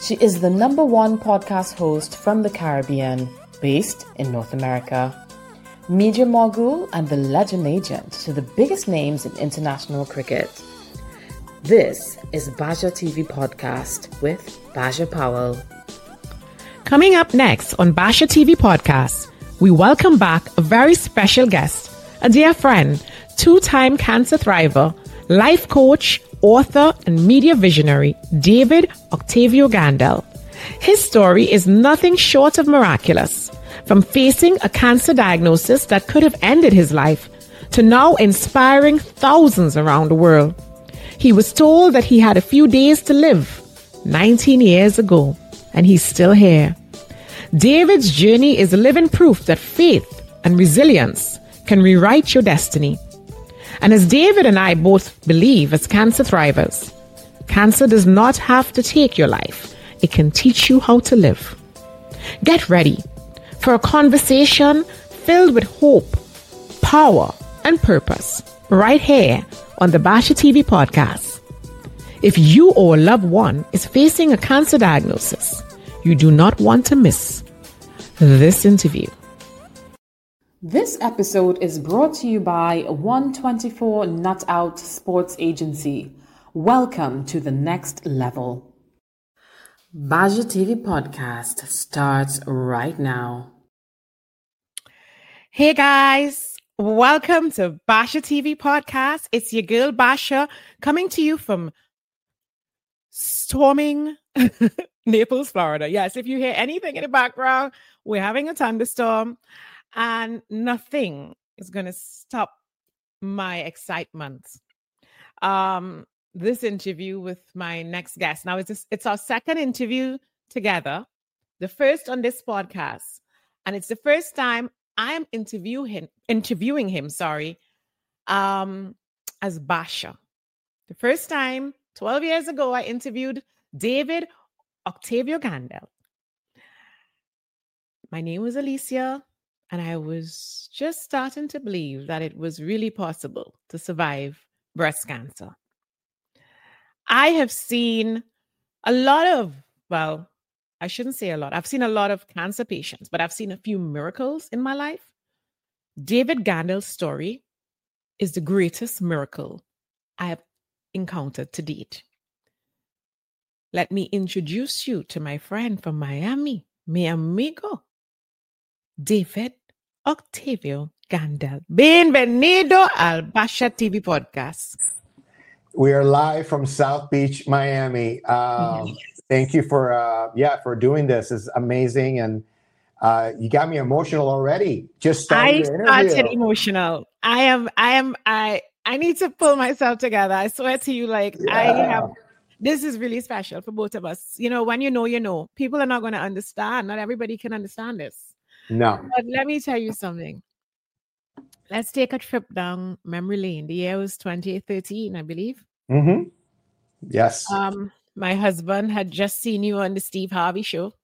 She is the #1 podcast host from the Caribbean, based in North America. Media mogul and the legend agent to the biggest names in international cricket. This is Baja TV Podcast with Baja Powell. Coming up next on Baja TV Podcast, we welcome back a very special guest, a dear friend, two-time cancer thriver, life coach, author, and media visionary, David Octavio Gandel. His story is nothing short of miraculous. From facing a cancer diagnosis that could have ended his life to now inspiring thousands around the world. He was told that he had a few days to live 19 years ago, and he's still here. David's journey is living proof that faith and resilience can rewrite your destiny. And as David and I both believe as cancer thrivers, cancer does not have to take your life. It can teach you how to live. Get ready for a conversation filled with hope, power, and purpose right here on the Baja TV Podcast. If you or a loved one is facing a cancer diagnosis, you do not want to miss this interview. This episode is brought to you by 124 Nut Out Sports Agency. Welcome to the next level. Baja TV Podcast starts right now. Hey guys, welcome to Baja TV Podcast. It's your girl Basha coming to you from storming Naples, Florida. Yes, if you hear anything in the background, we're having a thunderstorm. And nothing is going to stop my excitement. This interview with my next guest. Now, it's our second interview together, the first on this podcast. And it's the first time I am interviewing him, as Basha. The first time, 12 years ago, I interviewed David Octavio Gandel. My name was Alicia. And I was just starting to believe that it was really possible to survive breast cancer. I have seen a lot of, well, I shouldn't say a lot. I've seen a lot of cancer patients, but I've seen a few miracles in my life. David Gandel's story is the greatest miracle I have encountered to date. Let me introduce you to my friend from Miami, mi amigo, David Octavio Gandel. Bienvenido al Baja TV Podcast. We are live from South Beach, Miami. Thank you for doing this. It's amazing, and you got me emotional already. Just started the interview. I started emotional. I need to pull myself together. I swear to you, this is really special for both of us. You know, when you know, people are not going to understand. Not everybody can understand this. No. But let me tell you something. Let's take a trip down memory lane. The year was 2013, I believe. Mm-hmm. Yes. My husband had just seen you on the Steve Harvey show.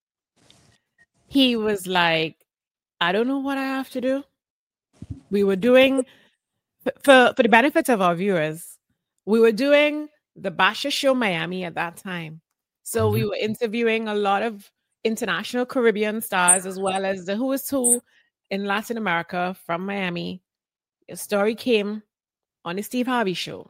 He was like, I don't know what I have to do. We were doing, for the benefit of our viewers, we were doing the Basha Show Miami at that time. So we were interviewing a lot of international Caribbean stars, as well as the who is who in Latin America from Miami. Your story came on the Steve Harvey show.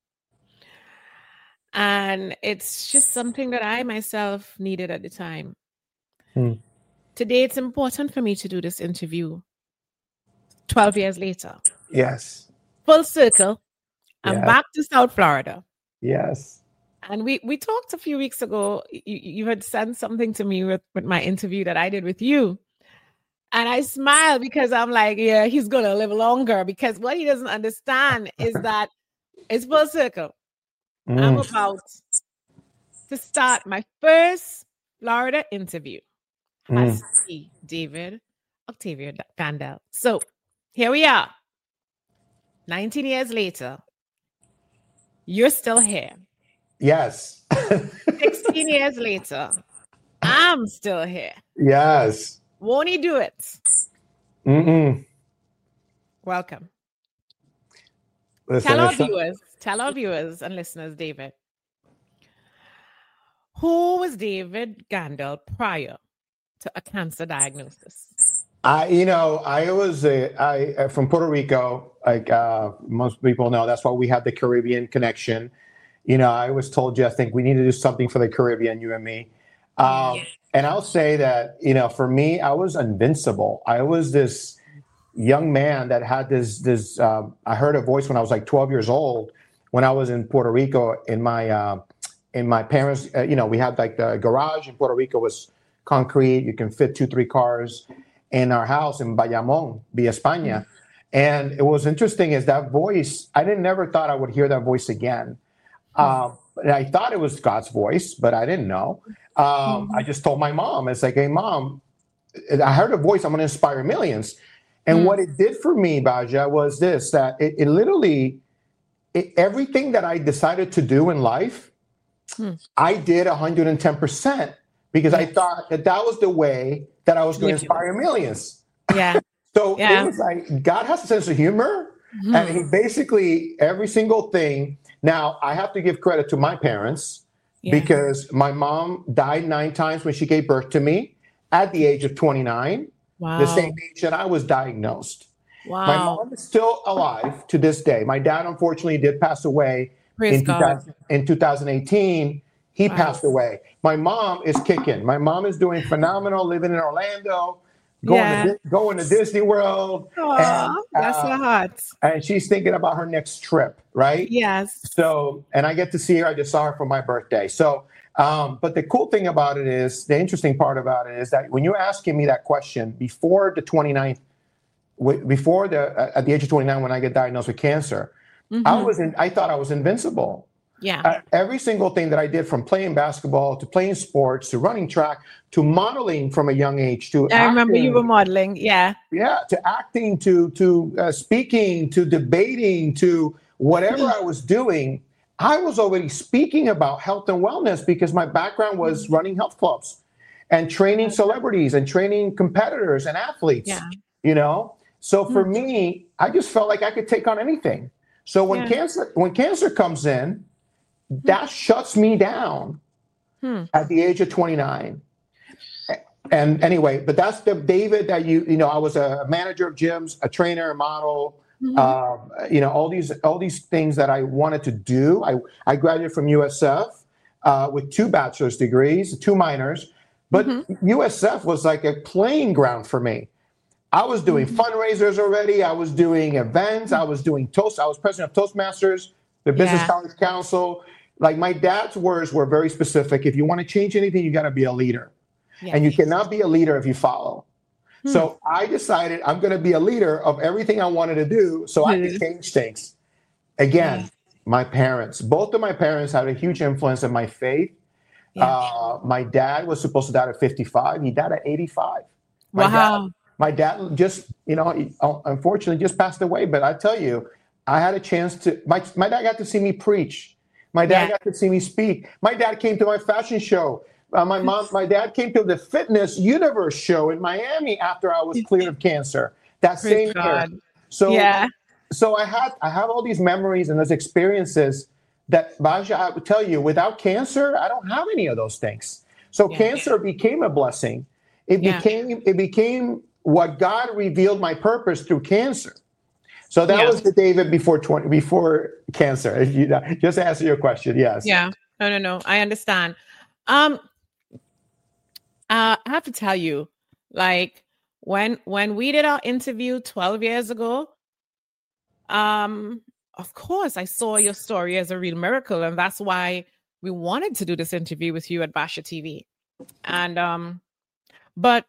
And it's just something that I myself needed at the time. Today, it's important for me to do this interview 12 years later. Yes. Full circle. I'm back to South Florida. Yes. And we talked a few weeks ago. You had sent something to me with my interview that I did with you. And I smiled because I'm like, yeah, he's going to live longer. Because what he doesn't understand is that it's full circle. I'm about to start my first Florida interview as David Octavio Gandel. So here we are. 19 years later, you're still here. Yes. 16 years later, I'm still here. Yes. Won't he do it? Welcome. Listen, Tell our viewers and listeners, David, Who was David Gandel prior to a cancer diagnosis? I was from Puerto Rico. Like most people know, that's why we have the Caribbean connection. I was told, I think we need to do something for the Caribbean, you and me. And I'll say that, for me, I was invincible. I was this young man that had this. I heard a voice when I was like 12 years old, when I was in Puerto Rico in my parents. We had like the garage in Puerto Rico was concrete. You can fit 2-3 cars in our house in Bayamón, Villa España. And it was interesting is that voice, I never thought I would hear that voice again. And I thought it was God's voice, but I didn't know. I just told my mom, it's like, hey, Mom, I heard a voice, I'm going to inspire millions. And what it did for me, Baja, was this, that it literally, everything that I decided to do in life, I did 110% because I thought that was the way that I was going to inspire millions. Yeah. So it was like, God has a sense of humor. And he basically, every single thing. Now, I have to give credit to my parents because my mom died 9 times when she gave birth to me at the age of 29, the same age that I was diagnosed. Wow. My mom is still alive to this day. My dad, unfortunately, did pass away in 2018. He passed away. My mom is kicking. My mom is doing phenomenal, living in Orlando, going to Disney World. That's her heart. And she's thinking about her next trip, right? Yes. So, and I get to see her. I just saw her for my birthday. So, but the cool thing about it is, the interesting part about it is that when you're asking me that question before the 29th, at the age of 29, when I get diagnosed with cancer, I thought I was invincible. Yeah. Every single thing that I did, from playing basketball to playing sports to running track to modeling from a young age to I remember you were modeling. Yeah. Yeah. To acting, to speaking, to debating, to whatever I was doing, I was already speaking about health and wellness because my background was running health clubs and training celebrities and training competitors and athletes, So for me, I just felt like I could take on anything. So when cancer comes in, that shuts me down at the age of 29. And anyway, but that's the David that I was a manager of gyms, a trainer, a model, all these things that I wanted to do. I graduated from USF with 2 bachelor's degrees, 2 minors, but USF was like a playing ground for me. I was doing fundraisers already. I was doing events. I was doing Toast. I was president of Toastmasters, the Business College Council. Like, my dad's words were very specific. If you want to change anything, you got to be a leader. Yes. And you cannot be a leader if you follow. So I decided I'm going to be a leader of everything I wanted to do so I could change things. Again, my parents, both of my parents had a huge influence in my faith. My dad was supposed to die at 55. He died at 85. My dad just, unfortunately just passed away. But I tell you, I had a chance to, my dad got to see me preach. My dad got to see me speak. My dad came to my fashion show. My dad came to the Fitness Universe show in Miami after I was cleared of cancer that same year. So I have all these memories and those experiences that, Baja, I would tell you, without cancer, I don't have any of those things. So cancer became a blessing. It became what God revealed my purpose through cancer. So that was the David before cancer. Just to answer your question, yes. Yeah. No. I understand. I have to tell you, like, when we did our interview 12 years ago, of course I saw your story as a real miracle, and that's why we wanted to do this interview with you at Basha TV. And but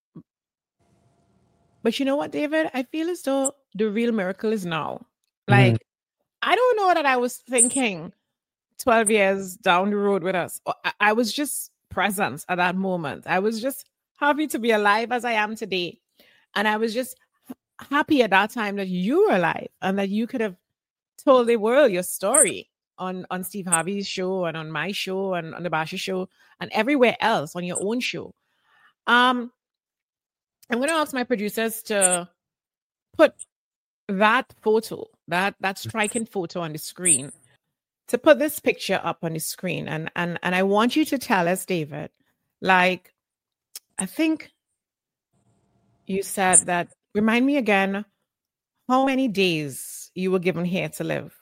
you know what, David? I feel as though the real miracle is now. Like, I don't know that I was thinking 12 years down the road with us. I was just present at that moment. I was just happy to be alive as I am today. And I was just happy at that time that you were alive and that you could have told the world your story on Steve Harvey's show and on my show and on the Basha show and everywhere else on your own show. I'm going to ask my producers to put that photo, that striking photo on the screen. to put this picture up on the screen, and I want you to tell us, David, like, I think you said that, remind me again, how many days you were given here to live?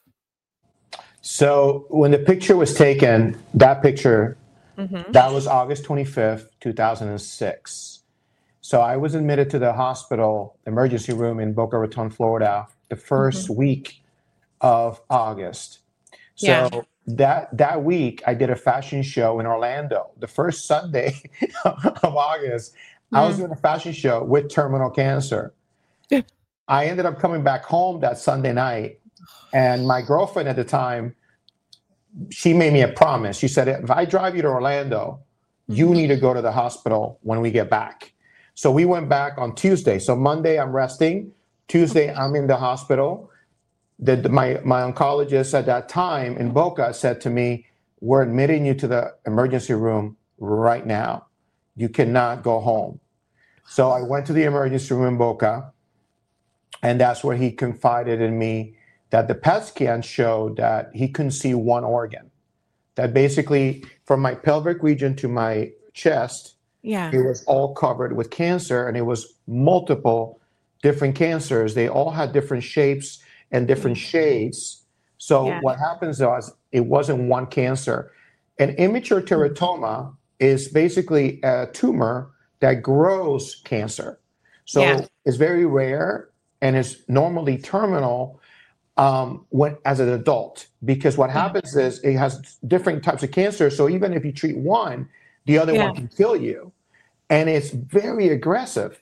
So when the picture was taken, that picture, that was August 25th, 2006. So I was admitted to the hospital emergency room in Boca Raton, Florida, the first week of August. So that week, I did a fashion show in Orlando. The first Sunday of August, I was doing a fashion show with terminal cancer. I ended up coming back home that Sunday night, and my girlfriend at the time, she made me a promise. She said, if I drive you to Orlando, you need to go to the hospital when we get back. So we went back on Tuesday. So Monday, I'm resting. Tuesday, I'm in the hospital. My oncologist at that time in Boca said to me, we're admitting you to the emergency room right now. You cannot go home. So I went to the emergency room in Boca, and that's where he confided in me that the PET scan showed that he couldn't see one organ. That basically from my pelvic region to my chest, it was all covered with cancer, and it was multiple different cancers. They all had different shapes and different shades. So what happens was, it wasn't one cancer. An immature teratoma is basically a tumor that grows cancer. So it's very rare, and it's normally terminal when as an adult, because what happens is it has different types of cancer. So even if you treat one, the other one can kill you, and it's very aggressive.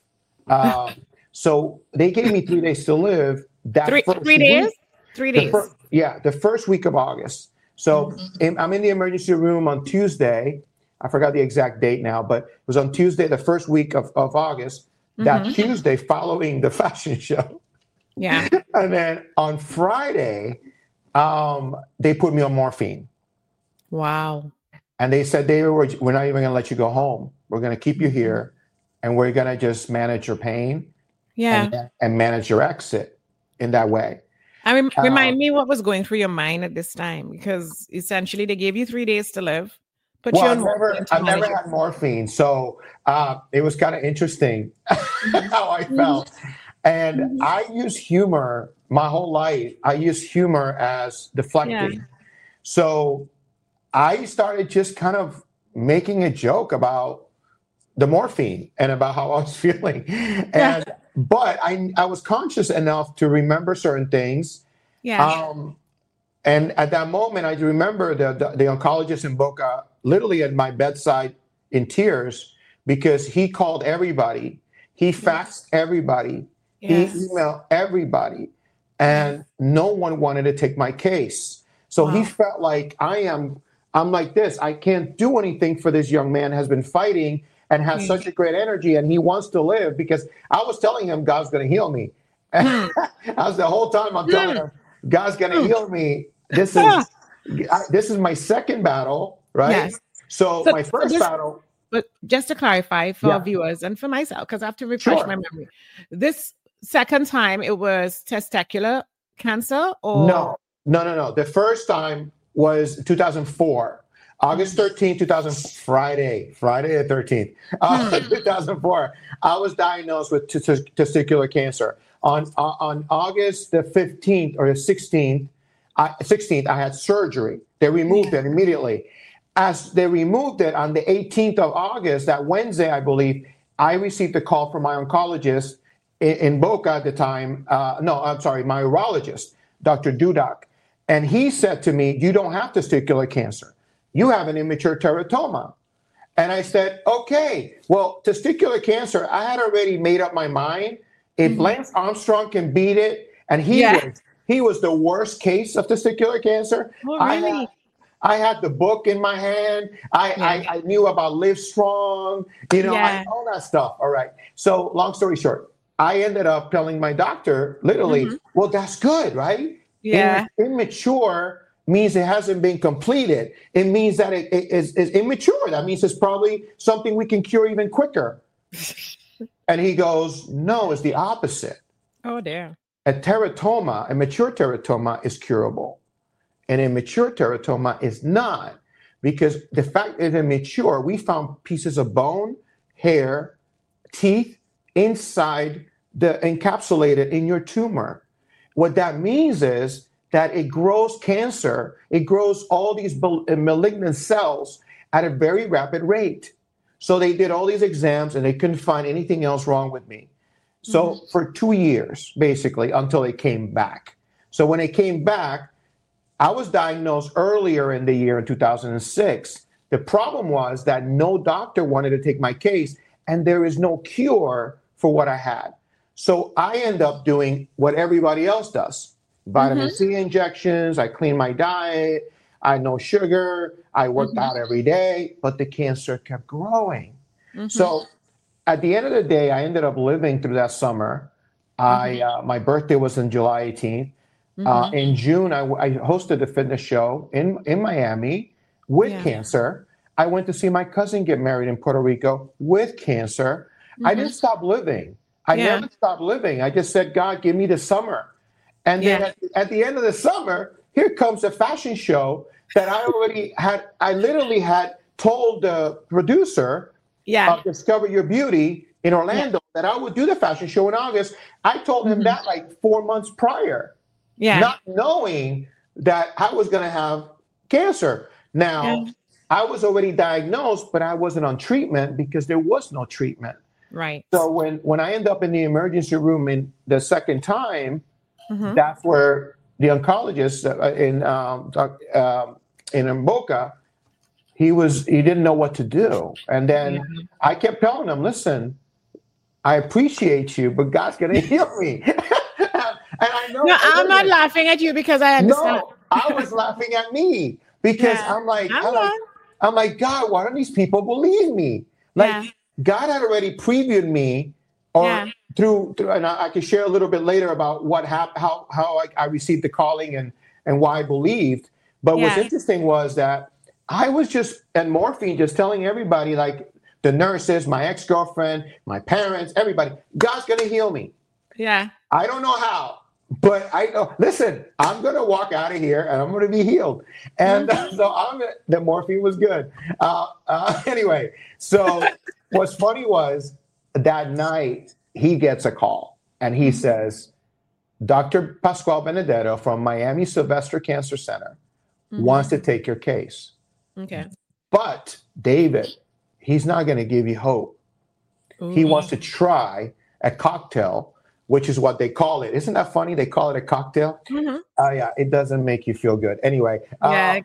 So they gave me 3 days to live. That three days. The first week of August. So I'm in the emergency room on Tuesday. I forgot the exact date now, but it was on Tuesday, the first week of August. That Tuesday following the fashion show. Yeah. And then on Friday, they put me on morphine. Wow. And they said, David, we're not even going to let you go home. We're going to keep you here, and we're going to just manage your pain and manage your exit in that way. Remind me what was going through your mind at this time, because essentially they gave you 3 days to live. I've never had morphine, so it was kind of interesting how I felt. And I use humor my whole life. I use humor as deflecting. So I started just kind of making a joke about the morphine and about how I was feeling. But I was conscious enough to remember certain things. And at that moment, I remember the oncologist in Boca literally at my bedside in tears, because he called everybody. He faxed everybody. He emailed everybody. And no one wanted to take my case. So he felt like I'm like this. I can't do anything for this young man, has been fighting and has such a great energy, and he wants to live, because I was telling him God's going to heal me. I was the whole time I'm telling him God's going to heal me. This is my second battle, right? Yes. So my first battle. But just to clarify for our viewers and for myself, because I have to refresh my memory. This second time, it was testicular cancer, or no. The first time was 2004, August 13th, 2000, Friday the 13th, 2004. I was diagnosed with testicular cancer. On August the 15th or the 16th, I had surgery. They removed it immediately. As they removed it on the 18th of August, that Wednesday, I believe, I received a call from my oncologist in Boca at the time. My urologist, Dr. Dudak. And he said to me, you don't have testicular cancer. You have an immature teratoma. And I said, okay, well, testicular cancer, I had already made up my mind. If Lance Armstrong can beat it, and he was the worst case of testicular cancer. Oh, really? I had the book in my hand. I knew about Live Strong, all that stuff. All right. So long story short, I ended up telling my doctor, literally, well, that's good, right? Yeah. Immature means it hasn't been completed. It means that it is immature. That means it's probably something we can cure even quicker. And he goes, no, it's the opposite. Oh, dear. A mature teratoma is curable. an immature teratoma is not, because the fact that it's immature, we found pieces of bone, hair, teeth inside encapsulated in your tumor. What that means is that it grows cancer. It grows all these malignant cells at a very rapid rate. So they did all these exams and they couldn't find anything else wrong with me. So for 2 years, basically, until it came back. So when it came back, I was diagnosed earlier in the year in 2006. The problem was that no doctor wanted to take my case, and there is no cure for what I had. So I end up doing what everybody else does. Vitamin C injections, I clean my diet, I no sugar, I worked out every day, but the cancer kept growing. So at the end of the day, I ended up living through that summer. My birthday was on July 18th. In June, I hosted a fitness show in Miami with cancer. I went to see my cousin get married in Puerto Rico with cancer. I didn't stop living. I never stopped living. I just said, God, give me the summer. And then at the end of the summer, here comes a fashion show that I already had. I literally had told the producer of Discover Your Beauty in Orlando that I would do the fashion show in August. I told him that like 4 months prior, not knowing that I was going to have cancer. Now, I was already diagnosed, but I wasn't on treatment because there was no treatment. Right. So when I end up in the emergency room in the second time, that's where the oncologist in Boca, he didn't know what to do. And then I kept telling him, listen, I appreciate you, but God's going to heal me. And I know. No, I'm not laughing at you because I understand. No, I was laughing at me because I'm like, God, why don't these people believe me? Like God had already previewed me, or through, and I can share a little bit later about what happened, how I received the calling and why I believed. But what's interesting was that I was just at morphine, just telling everybody, like the nurses, my ex-girlfriend, my parents, everybody, God's going to heal me. Yeah. I don't know how, but I know, listen, I'm going to walk out of here and I'm going to be healed. And so the morphine was good. Anyway, so what's funny was that night he gets a call and he says, Dr. Pascual Benedetto from Miami Sylvester Cancer Center wants to take your case. Okay. But David, he's not going to give you hope. He wants to try a cocktail, which is what they call it. Isn't that funny? They call it a cocktail. It doesn't make you feel good. Anyway. That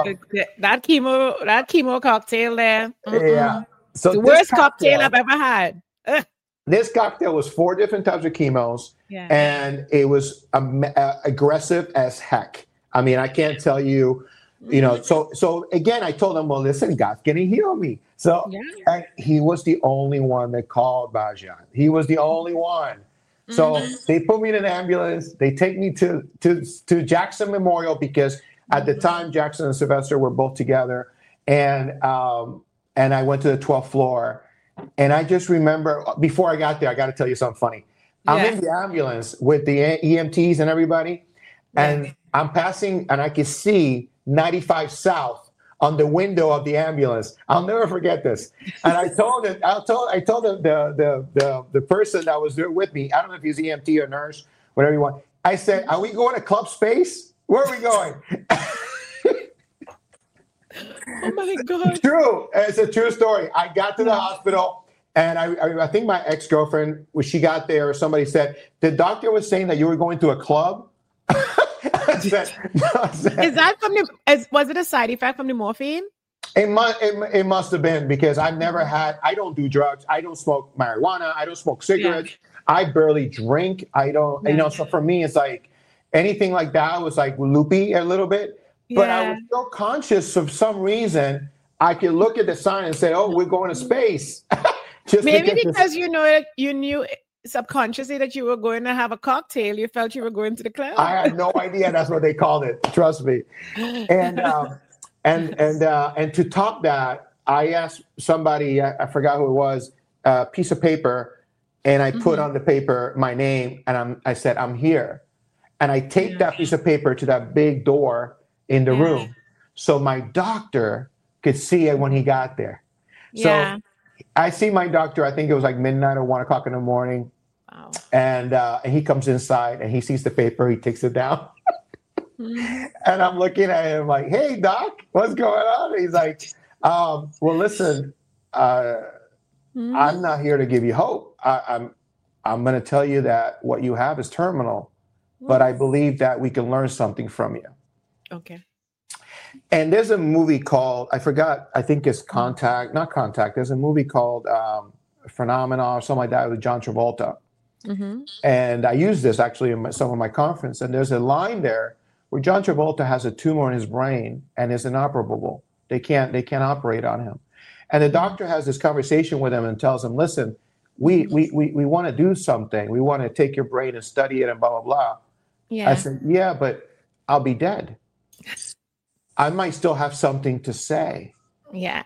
chemo cocktail there. Yeah. So the worst cocktail I've ever had. This cocktail was 4 different types of chemos, and it was aggressive as heck. I mean, I can't tell you, so again, I told him, well, listen, God's going to heal me. So and he was the only one that called Bajan. He was the only one. So they put me in an ambulance. They take me to Jackson Memorial because at the time, Jackson and Sylvester were both together. And I went to the 12th floor. And I just remember, before I got there, I got to tell you something funny. I'm in the ambulance with the EMTs and everybody. And I'm passing, and I can see 95 South on the window of the ambulance. I'll never forget this. And I told the person that was there with me, I don't know if he's EMT or nurse, whatever you want. I said, are we going to Club Space? Where are we going? Oh my God. True. It's a true story. I got to the hospital, and I think my ex-girlfriend, when she got there, somebody said, the doctor was saying that you were going to a club? Is that was it a side effect from the morphine? It must have been, because I don't do drugs. I don't smoke marijuana. I don't smoke cigarettes. I barely drink. I don't, so for me, it's like anything like that was like loopy a little bit. But I was so conscious of some reason, I could look at the sign and say, oh, we're going to space. Maybe because you knew subconsciously that you were going to have a cocktail. You felt you were going to the club. I had no idea that's what they called it. Trust me. And to top that, I asked somebody, I forgot who it was, a piece of paper, and I put on the paper my name, and I said, I'm here. And I take that piece of paper to that big door in the room. So my doctor could see it when he got there. So I see my doctor, I think it was like midnight or 1 o'clock in the morning. Wow. And he comes inside and he sees the paper, he takes it down. And I'm looking at him like, hey, doc, what's going on? And he's like, well, listen, I'm not here to give you hope. I'm going to tell you that what you have is terminal, but I believe that we can learn something from you. Okay. And there's a movie called, I forgot, I think it's not Contact. There's a movie called Phenomena or something like that with John Travolta. Mm-hmm. And I use this actually in some of my conference. And there's a line there where John Travolta has a tumor in his brain and is inoperable. They can't operate on him. And the doctor has this conversation with him and tells him, listen, we want to do something. We want to take your brain and study it and blah, blah, blah. Yeah. I said, yeah, but I'll be dead. I might still have something to say. Yeah.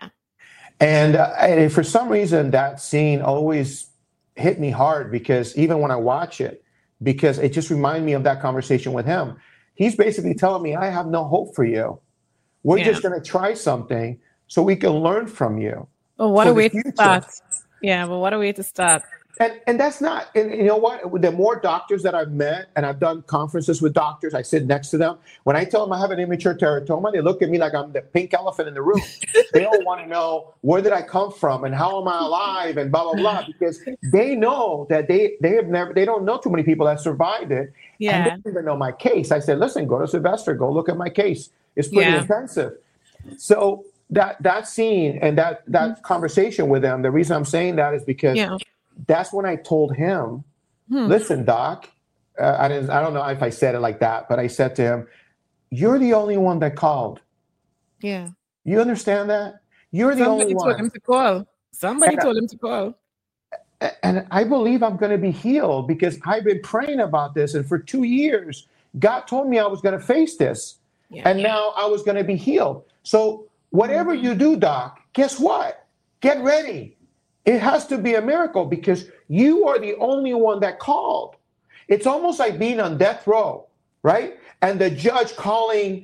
And for some reason, that scene always hit me hard because even when I watch it, because it just reminded me of that conversation with him. He's basically telling me, I have no hope for you. We're just going to try something so we can learn from you. Well, what a way to start. Yeah, well, what a way to start. And that's not, and you know what? The more doctors that I've met, and I've done conferences with doctors, I sit next to them. When I tell them I have an immature teratoma, they look at me like I'm the pink elephant in the room. They all want to know, where did I come from and how am I alive and blah, blah, blah, because they know that they don't know too many people that survived it. Yeah. And they don't even know my case. I said, listen, go to Sylvester, go look at my case. It's pretty intensive. So that scene and that conversation with them, the reason I'm saying that is because that's when I told him, listen, doc, I don't know if I said it like that, but I said to him, you're the only one that called. Yeah. You understand that? You're the only one. Somebody told him to call. Somebody told him to call. And I believe I'm going to be healed because I've been praying about this. And for 2 years, God told me I was going to face this. Yeah. And now I was going to be healed. So whatever you do, doc, guess what? Get ready. It has to be a miracle because you are the only one that called. It's almost like being on death row, right? And the judge calling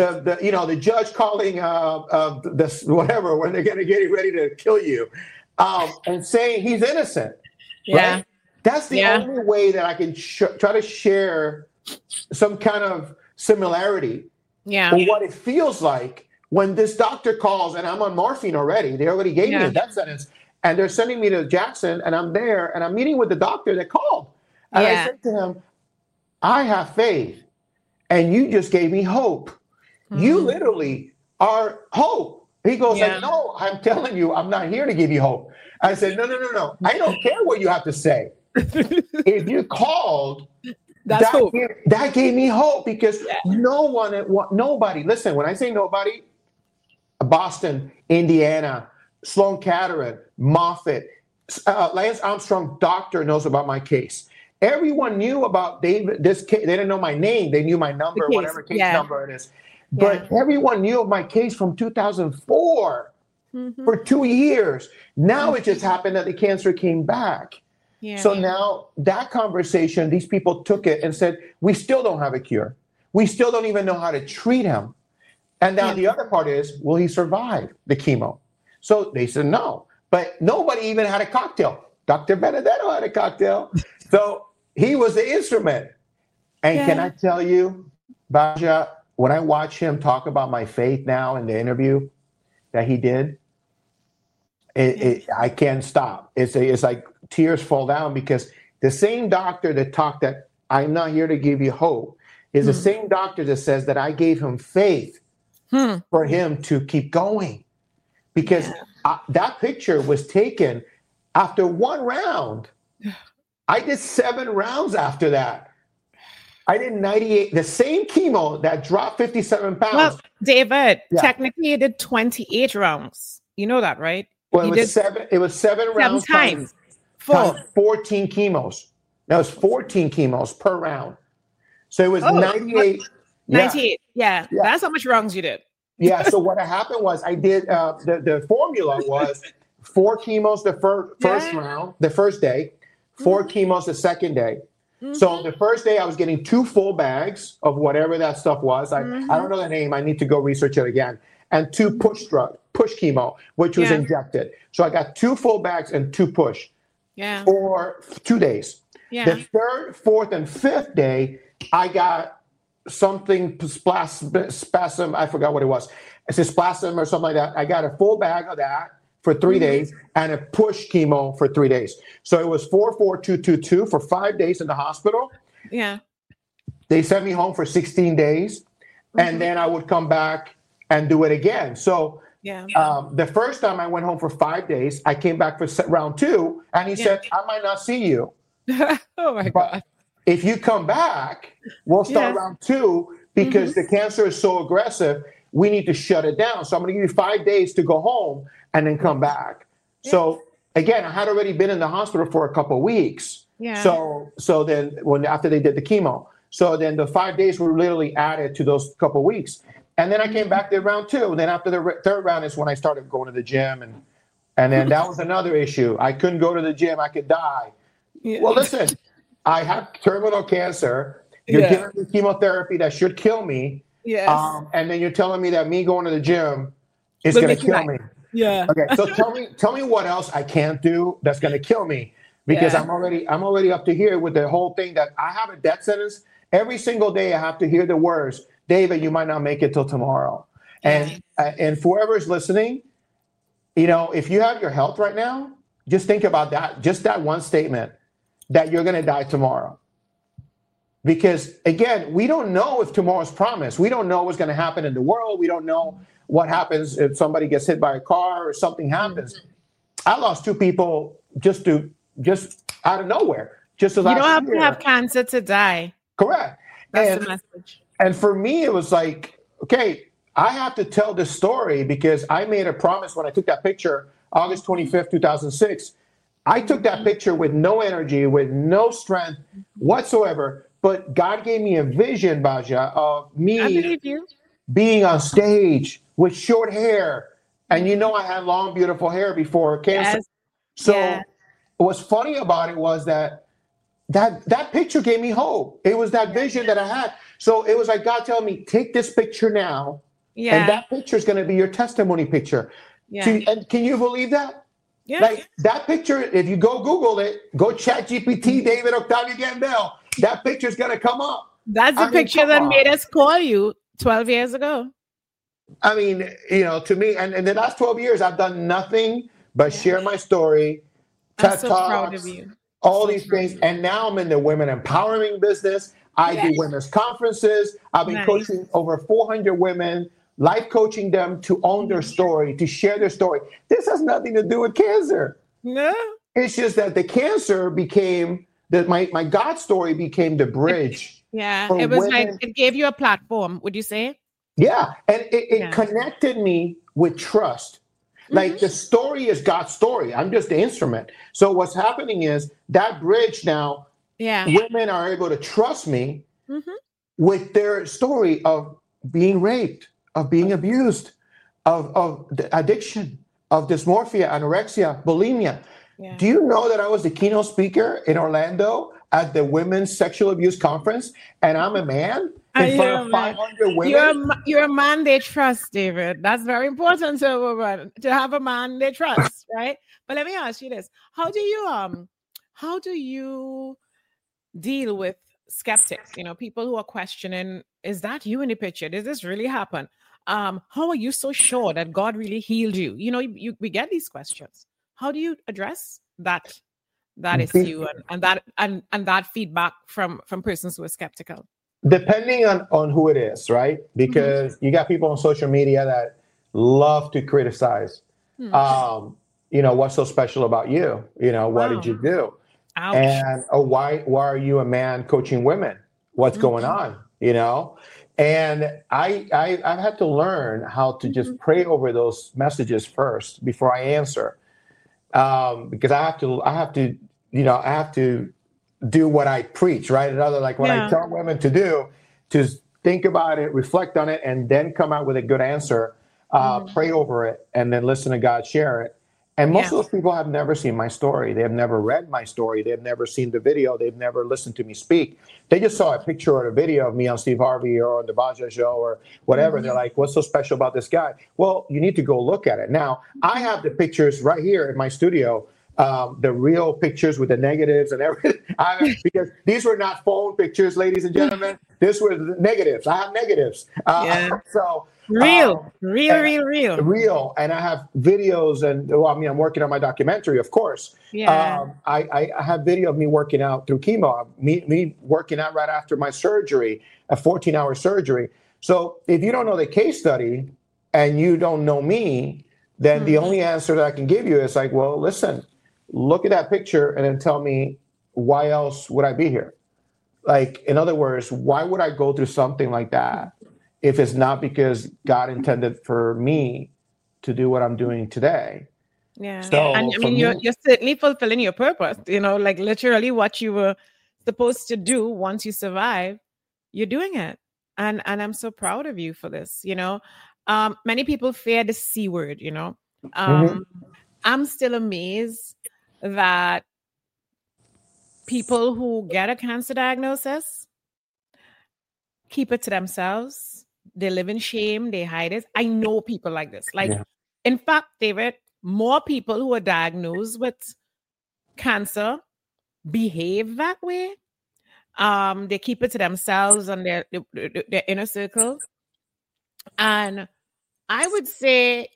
the judge calling this whatever when they're going to get ready to kill you, and saying he's innocent. Yeah, right? That's the only way that I can try to share some kind of similarity. Yeah, or what it feels like when this doctor calls and I'm on morphine already. They already gave me a death sentence. And they're sending me to Jackson, and I'm there, and I'm meeting with the doctor that called. And I said to him, I have faith, and you just gave me hope. Mm-hmm. You literally are hope. He goes, like, no, I'm telling you, I'm not here to give you hope. I said, no. I don't care what you have to say. If you called, that gave me hope because nobody, listen, when I say nobody, Boston, Indiana, Sloan Kettering, Moffitt, Lance Armstrong, doctor knows about my case. Everyone knew about this case. They didn't know my name. They knew my number, whatever case number it is. But everyone knew of my case from 2004 for 2 years. Now it just happened that the cancer came back. Yeah. So now that conversation, these people took it and said, we still don't have a cure. We still don't even know how to treat him. And now the other part is, will he survive the chemo? So they said no, but nobody even had a cocktail. Dr. Benedetto had a cocktail. So he was the instrument. And can I tell you, Baja, when I watch him talk about my faith now in the interview that he did, I can't stop. It's like tears fall down because the same doctor that talked that I'm not here to give you hope is the same doctor that says that I gave him faith for him to keep going. Because that picture was taken after one round. I did 7 rounds after that. I did 98, the same chemo that dropped 57 pounds. Well, David, technically you did 28 rounds. You know that, right? Well, it was 7 rounds times 14 chemos. That was 14 chemos per round. So it was 98. 98. Yeah. That's how much rounds you did. Yeah, so what happened was I did, the formula was 4 chemos the first round, the first day, 4 chemos the second day, So the first day I was getting 2 full bags of whatever that stuff was. I don't know the name. I need to go research it again. And 2 push chemo, which was injected. So I got 2 full bags and 2 push for 2 days. The 3rd, 4th, and 5th day, I got something spasm. I forgot what it was. It's a spasm or something like that. I got a full bag of that for 3 days and a push chemo for 3 days. So it was 4-4-2-2-2 for 5 days in the hospital. Yeah. They sent me home for 16 days, and then I would come back and do it again. So the first time I went home for 5 days, I came back for round 2, and he said, I might not see you. Oh my God. If you come back, we'll start round 2 because the cancer is so aggressive. We need to shut it down. So I'm going to give you 5 days to go home and then come back. So again, I had already been in the hospital for a couple of weeks. Yeah. So then after they did the chemo, so then the 5 days were literally added to those couple of weeks. And then I came back to round 2. And then after the 3rd round is when I started going to the gym. And then that was another issue. I couldn't go to the gym. I could die. Yeah. Well, listen, I have terminal cancer. You're giving me chemotherapy that should kill me. Yes. And then you're telling me that me going to the gym is going to kill me. Yeah. Okay. So tell me what else I can't do that's going to kill me, because I'm already up to here with the whole thing that I have a death sentence. Every single day I have to hear the words, David, you might not make it till tomorrow. And whoever's listening, if you have your health right now, just think about that. Just that one statement that you're going to die tomorrow. Because again, we don't know if tomorrow's promised. We don't know what's going to happen in the world. We don't know what happens if somebody gets hit by a car or something happens. I lost 2 people just out of nowhere. You don't have to have cancer to die. Correct. That's the message. And for me, it was like, okay, I have to tell this story because I made a promise when I took that picture, August 25th, 2006. I took that picture with no energy, with no strength whatsoever. But God gave me a vision, Baja, of me being on stage with short hair. And I had long, beautiful hair before cancer. Yes. So what's funny about it was that picture gave me hope. It was that vision that I had. So it was like God telling me, take this picture now. Yeah. And that picture is going to be your testimony picture. Yeah. And can you believe that? Yeah. Like that picture, if you go Google it, go ChatGPT, David Octavio Gandel, that picture's going to come up. That's the picture that made us call you 12 years ago. I mean, to me, and in the last 12 years, I've done nothing but share my story, TED so Talks, proud of you. All these things. And now I'm in the women empowering business. I do women's conferences. I've been coaching over 400 women, life coaching them to own their story, to share their story. This has nothing to do with cancer. No. It's just that the cancer became, my God story became the bridge. Yeah. It was women. It gave you a platform, would you say? Yeah. And it connected me with trust. Like the story is God's story. I'm just the instrument. So what's happening is that bridge now, women are able to trust me with their story of being raped, of being abused, of addiction, of dysmorphia, anorexia, bulimia. Yeah. Do you know that I was the keynote speaker in Orlando at the Women's Sexual Abuse Conference, and I'm a man in front of 500 women? You're a man they trust, David. That's very important to have a man they trust, right? But let me ask you this: how do you deal with skeptics? People who are questioning: is that you in the picture? Did this really happen? How are you so sure that God really healed you? We get these questions. How do you address that issue and that feedback from persons who are skeptical? Depending on who it is, right? Because you got people on social media that love to criticize. What's so special about you? What did you do? Ouch. And why are you a man coaching women? What's going on? And I've had to learn how to just pray over those messages first before I answer. Because I have to do what I preach, right? Another, like what I tell women to do, to think about it, reflect on it, and then come out with a good answer, pray over it, and then listen to God share it. And most of those people have never seen my story. They have never read my story. They've never seen the video. They've never listened to me speak. They just saw a picture or a video of me on Steve Harvey or on the Baja Show or whatever. They're like, what's so special about this guy? Well, you need to go look at it. Now, I have the pictures right here in my studio, the real pictures with the negatives and everything. Because these were not phone pictures, ladies and gentlemen. This were the negatives. I have negatives. So real. And I have videos, and I'm working on my documentary, of course. I have video of me working out through chemo, me working out right after my surgery, a 14-hour surgery. So if you don't know the case study and you don't know me, then the only answer that I can give you is like, well, listen, look at that picture and then tell me, why else would I be here? Like, in other words, why would I go through something like that if it's not because God intended for me to do what I'm doing today? Yeah. So, and I mean, you're certainly fulfilling your purpose, like literally what you were supposed to do once you survive, you're doing it. And I'm so proud of you for this, Many people fear the C word, I'm still amazed that people who get a cancer diagnosis keep it to themselves. They live in shame. They hide it. I know people like this. In fact, David, more people who are diagnosed with cancer behave that way. They keep it to themselves and their inner circle. And I would say,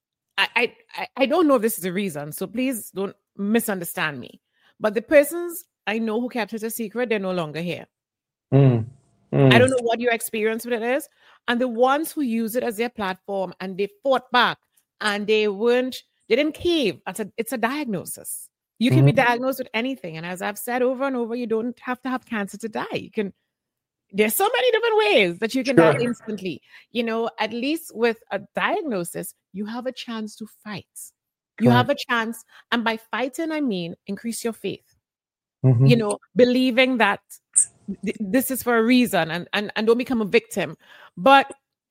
I don't know if this is the reason, so please don't misunderstand me. But the persons I know who kept it a secret, they're no longer here. I don't know what your experience with it is. And the ones who use it as their platform and they fought back and they didn't cave. It's a diagnosis. You can be diagnosed with anything. And as I've said over and over, you don't have to have cancer to die. There's so many different ways that you can die instantly. At least with a diagnosis, you have a chance to fight. You have a chance. And by fighting, I mean, increase your faith. Believing that this is for a reason and don't become a victim. But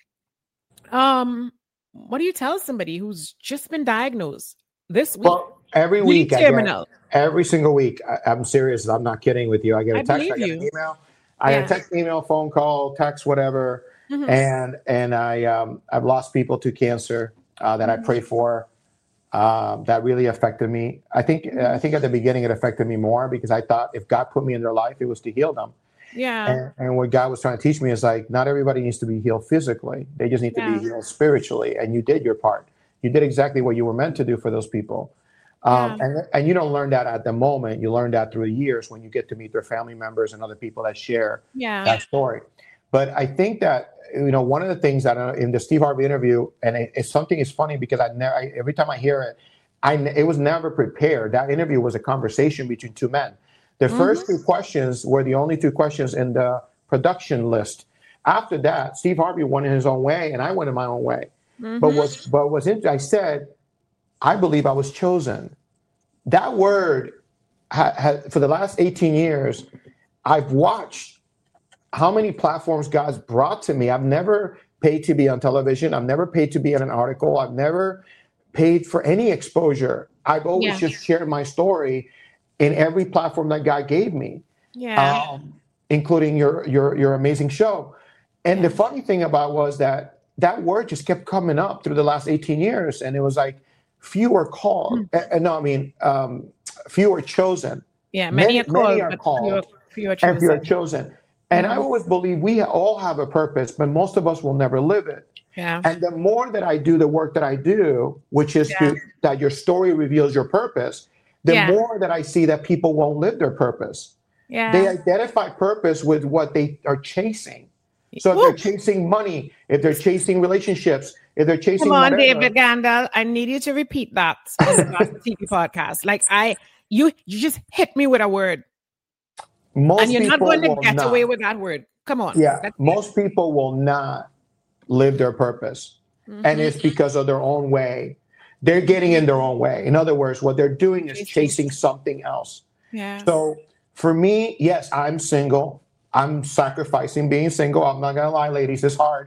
what do you tell somebody who's just been diagnosed this week? Well, every week, every single week, I'm serious. I'm not kidding with you. I get a text, I get an email. I get a text, email, phone call, text, whatever. And I've lost people to cancer that I pray for. That really affected me. I think at the beginning it affected me more because I thought if God put me in their life, it was to heal them. Yeah. And what God was trying to teach me is like, not everybody needs to be healed physically. They just need to be healed spiritually. And you did your part. You did exactly what you were meant to do for those people. And you don't learn that at the moment. You learn that through the years when you get to meet their family members and other people that share that story. But I think that, one of the things that in the Steve Harvey interview, and it's something is funny because every time I hear it, it was never prepared. That interview was a conversation between two men. The first two questions were the only two questions in the production list. After that, Steve Harvey went in his own way, and I went in my own way. But I said, I believe I was chosen. That word, for the last 18 years, I've watched how many platforms God's brought to me. I've never paid to be on television. I've never paid to be in an article. I've never paid for any exposure. I've always just shared my story in every platform that God gave me, including your amazing show. And the funny thing was that word just kept coming up through the last 18 years. And it was like, few are called. Few are chosen. Yeah, many are called. Few are chosen. And I always believe we all have a purpose, but most of us will never live it. Yeah. And the more that I do the work that I do, which is that your story reveals your purpose, the more that I see that people won't live their purpose. Yeah. They identify purpose with what they are chasing. So if they're chasing money, if they're chasing relationships, if they're chasing whatever. David Gandal, I need you to repeat that on the TV podcast. Like you just hit me with a word. And you're not going to get away with that word. Come on. Yeah. Most people will not live their purpose. And it's because of their own way. They're getting in their own way. In other words, what they're doing is chasing something else. Yeah. So for me, yes, I'm single. I'm sacrificing being single. I'm not going to lie, ladies, it's hard.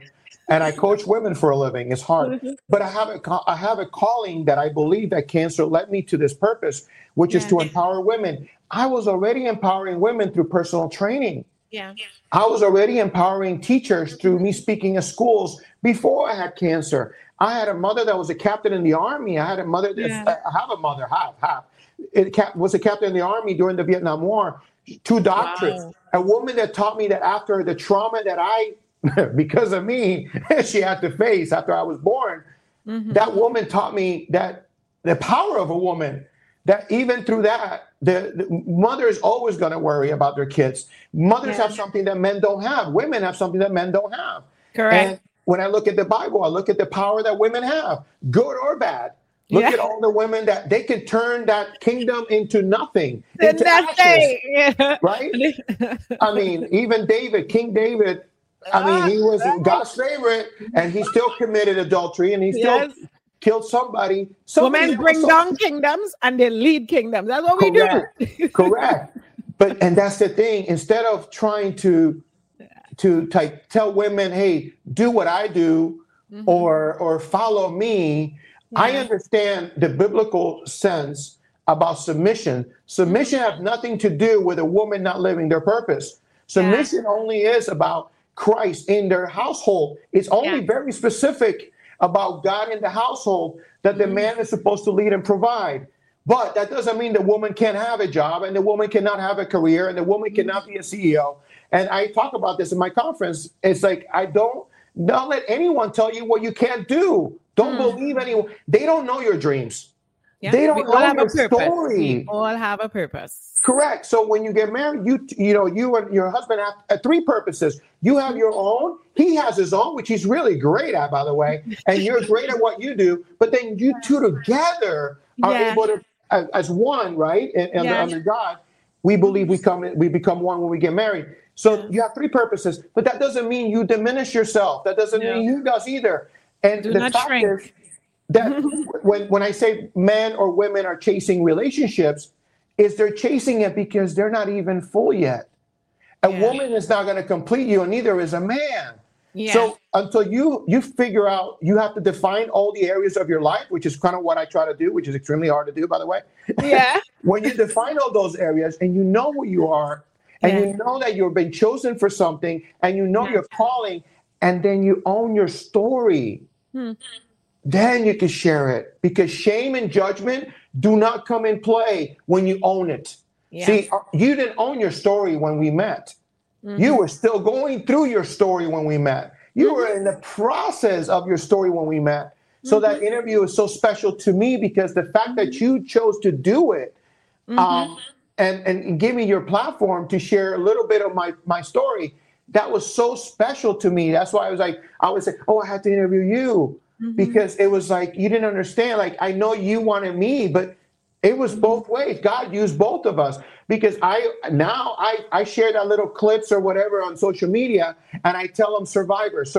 and I coach women for a living. It's hard, but I have a calling that I believe that cancer led me to this purpose, which is to empower women. I was already empowering women through personal training. Yeah. I was already empowering teachers through me speaking at schools before I had cancer. I had a mother that was a captain in the Army. I had a mother, I have a mother, half. Was a captain in the Army during the Vietnam War, 2 doctorates. Wow. A woman that taught me that after the trauma that I, because of me, she had to face after I was born, that woman taught me that the power of a woman, that even through that, the mother is always going to worry about their kids. Mothers have something that men don't have. Women have something that men don't have. Correct. And when I look at the Bible, I look at the power that women have, good or bad. Look at all the women that they can turn that kingdom into nothing, into ashes, right? I mean, even David, King David, I mean, he was God's favorite, and he still committed adultery, and he still killed somebody. Women bring down kingdoms, and they lead kingdoms. That's what we do. Correct. And that's the thing. Instead of trying to tell women, hey, do what I do, or follow me. I understand the biblical sense about submission. Submission has nothing to do with a woman not living their purpose. Submission only is about Christ in their household. It's only very specific about God in the household, that the man is supposed to lead and provide. But that doesn't mean the woman can't have a job, and the woman cannot have a career, and the woman cannot be a CEO. And I talk about this in my conference. It's like, don't let anyone tell you what you can't do. Don't believe anyone. They don't know your dreams. Yeah. They don't know your story. We all have a purpose. Correct. So when you get married, you and your husband have 3 purposes. You have your own. He has his own, which he's really great at, by the way. And you're great at what you do. But then you two together are able to, as one, right? And under God, we believe we become one when we get married. So you have 3 purposes, but that doesn't mean you diminish yourself. That doesn't mean he does either. And do the not fact shrink. is that when I say men or women are chasing relationships, is they're chasing it because they're not even full yet. A woman is not going to complete you, and neither is a man. Yeah. So until you figure out, you have to define all the areas of your life, which is kind of what I try to do, which is extremely hard to do, by the way. Yeah. When you define all those areas and you know who you are, and you know that you've been chosen for something, and you know your calling, and then you own your story, then you can share it. Because shame and judgment do not come in play when you own it. Yeah. See, you didn't own your story when we met. You were still going through your story when we met. You were in the process of your story when we met. So that interview is so special to me because the fact that you chose to do it and give me your platform to share a little bit of my story, that was so special to me. That's why I would say, oh, I had to interview you because it was like, you didn't understand. Like, I know you wanted me, but it was both ways. God used both of us because I share that little clips or whatever on social media, and I tell them survivors.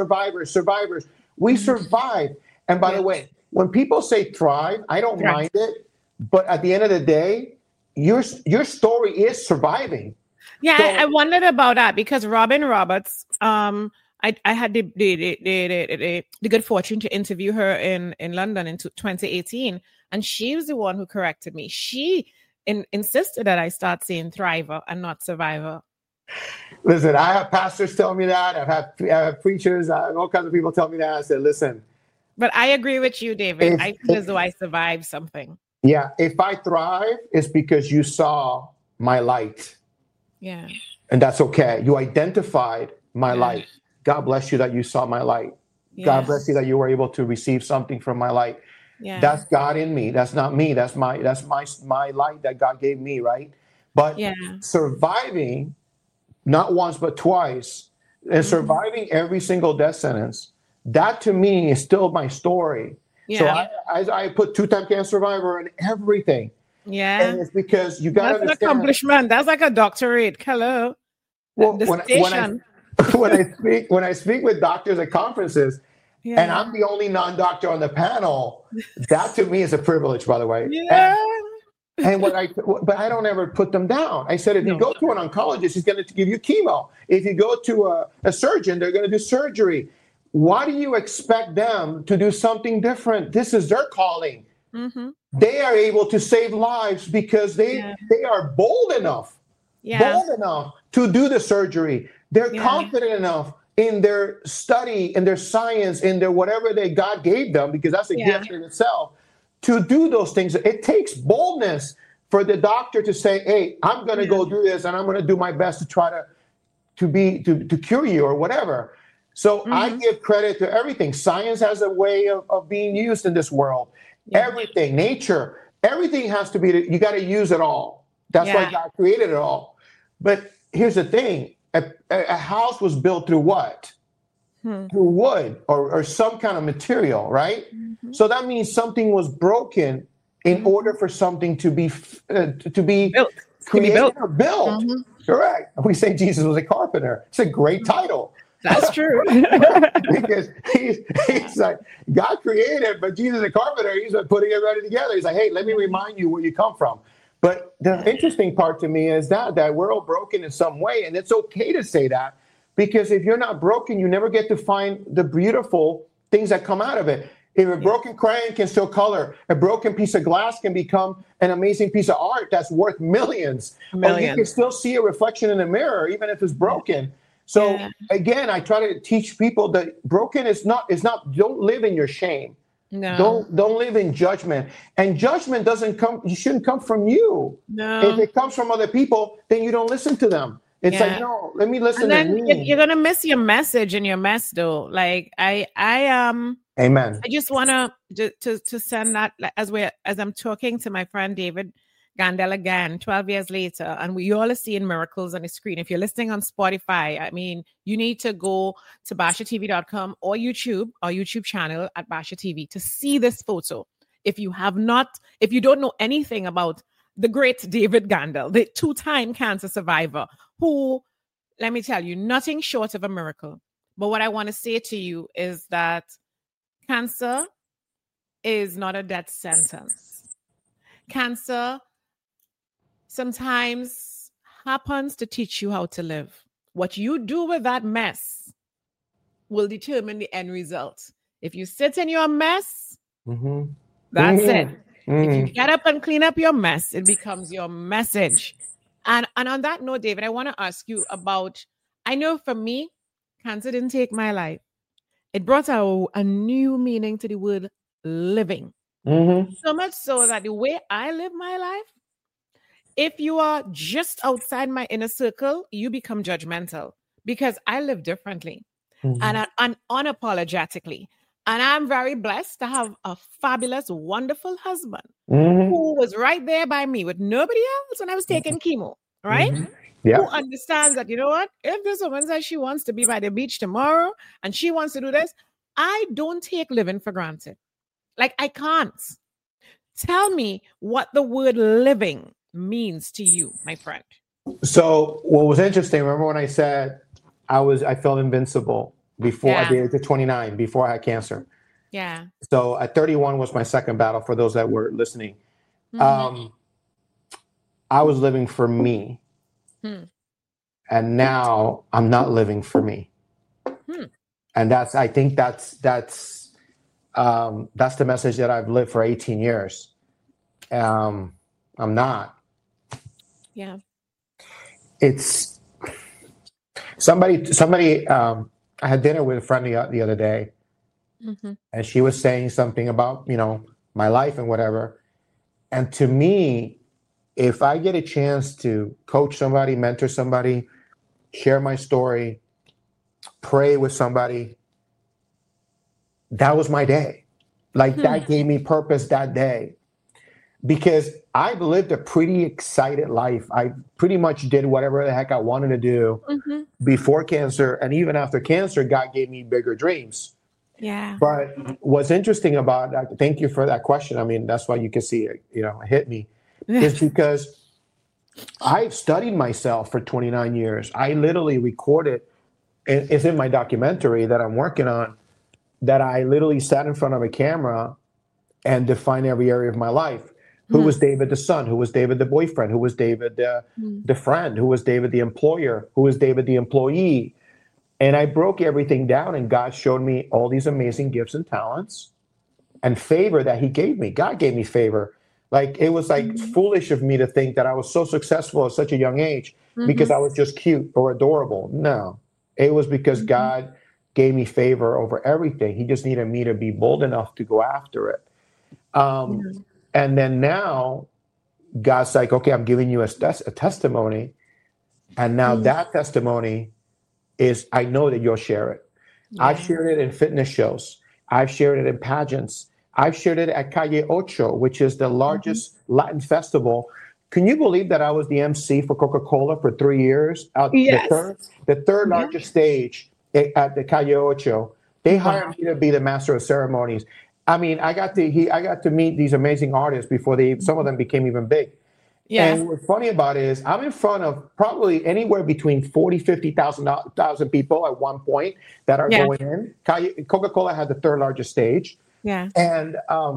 We survived. And by the way, when people say thrive, I don't mind it. But at the end of the day, your story is surviving. Yeah, so, I wondered about that because Robin Roberts, I had the good fortune to interview her in London in 2018, and she was the one who corrected me. She insisted that I start saying thriver and not survivor. Listen, I have pastors tell me that. I have preachers, all kinds of people tell me that. I said, listen. But I agree with you, David. I feel as though I survived something. Yeah, if I thrive, it's because you saw my light. Yeah. And that's okay. You identified my light. God bless you that you saw my light. Yeah. God bless you that you were able to receive something from my light. Yeah. That's God in me. That's not me. That's my light that God gave me, right? But surviving, not once but twice, and surviving every single death sentence, that to me is still my story. Yeah. So I put 2-time cancer survivor in everything. Yeah. And it's because you got to understand. That's an accomplishment. That's like a doctorate. Hello. Well, when I speak with doctors at conferences, and I'm the only non-doctor on the panel, that to me is a privilege, by the way. Yeah. But I don't ever put them down. I said, if you go to an oncologist, he's going to give you chemo. If you go to a surgeon, they're going to do surgery. why do you expect them to do something different? This is their calling. They are able to save lives because they are bold enough to do the surgery. They're confident enough in their study, in their science, in their whatever God gave them, because that's a gift in itself, to do those things. It takes boldness for the doctor to say, hey, I'm going to go do this, and I'm going to do my best to try to cure you or whatever. So I give credit to everything. Science has a way of being used in this world. Everything, nature, everything has to be, you got to use it all. That's why God created it all. But here's the thing. A house was built through what? Through wood or some kind of material, right? So that means something was broken in order for something to be built. Created or built. Correct. We say Jesus was a carpenter. It's a great title. That's true. Because he's like, God created, but Jesus is a carpenter. He's like putting it ready together. He's like, hey, let me remind you where you come from. But the interesting part to me is that we're all broken in some way. And it's okay to say that, because if you're not broken, you never get to find the beautiful things that come out of it. If a broken crayon can still color, a broken piece of glass can become an amazing piece of art that's worth millions. Or you can still see a reflection in the mirror, even if it's broken. So again, I try to teach people that broken is not, don't live in your shame. No. Don't live in judgment. And judgment you shouldn't come from you. No. If it comes from other people, then you don't listen to them. It's like, no, let me listen to me. You're gonna miss your message and your mess though. Like I Amen. I just wanna to send that, as I'm talking to my friend David Gandel again 12 years later, and we all are seeing miracles on the screen. If you're listening on Spotify, I mean, you need to go to bashatv.com or YouTube channel at Basha TV to see this photo. If you don't know anything about the great David Gandel, the 2-time cancer survivor, who, let me tell you, nothing short of a miracle. But what I want to say to you is that cancer is not a death sentence. Cancer sometimes happens to teach you how to live. What you do with that mess will determine the end result. If you sit in your mess, that's it. If you get up and clean up your mess, it becomes your message. And on that note, David, I want to ask you about, I know for me, cancer didn't take my life. It brought a new meaning to the word living. So much so that the way I live my life, if you are just outside my inner circle, you become judgmental, because I live differently and unapologetically. And I'm very blessed to have a fabulous, wonderful husband who was right there by me with nobody else when I was taking chemo, right? Who understands that, you know what? If this woman says she wants to be by the beach tomorrow and she wants to do this, I don't take living for granted. Like, I can't. Tell me what the word living means to you, my friend. So what was interesting, remember when I said I felt invincible before at the age of 29, before I had cancer. Yeah. So at 31 was my second battle, for those that were listening. I was living for me. And now I'm not living for me. And I think that's the message that I've lived for 18 years. I'm not. Yeah. It's somebody, I had dinner with a friend the other day, and she was saying something about, my life and whatever. And to me, if I get a chance to coach somebody, mentor somebody, share my story, pray with somebody, that was my day. Like that gave me purpose that day, because I've lived a pretty excited life. I pretty much did whatever the heck I wanted to do before cancer. And even after cancer, God gave me bigger dreams. Yeah. But what's interesting about that, thank you for that question. I mean, that's why you can see it, it hit me. Is because I've studied myself for 29 years. I literally recorded, it's in my documentary that I'm working on, that I literally sat in front of a camera and defined every area of my life. Who was David the son? Who was David the boyfriend? Who was David the friend? Who was David the employer? Who was David the employee? And I broke everything down, and God showed me all these amazing gifts and talents and favor that he gave me. God gave me favor. Like, it was like foolish of me to think that I was so successful at such a young age because I was just cute or adorable. No, it was because God gave me favor over everything. He just needed me to be bold enough to go after it. And then now God's like, okay, I'm giving you a testimony. And now that testimony is, I know that you'll share it. Yeah. I've shared it in fitness shows. I've shared it in pageants. I've shared it at Calle Ocho, which is the largest Latin festival. Can you believe that I was the MC for Coca-Cola for 3 years? Yes. The third largest stage at the Calle Ocho. They hired me to be the master of ceremonies. I mean, I got to meet these amazing artists before some of them became even big. Yeah. And what's funny about it is I'm in front of probably anywhere between 50,000 people at one point that are going in. Coca-Cola had the third largest stage. Yeah. And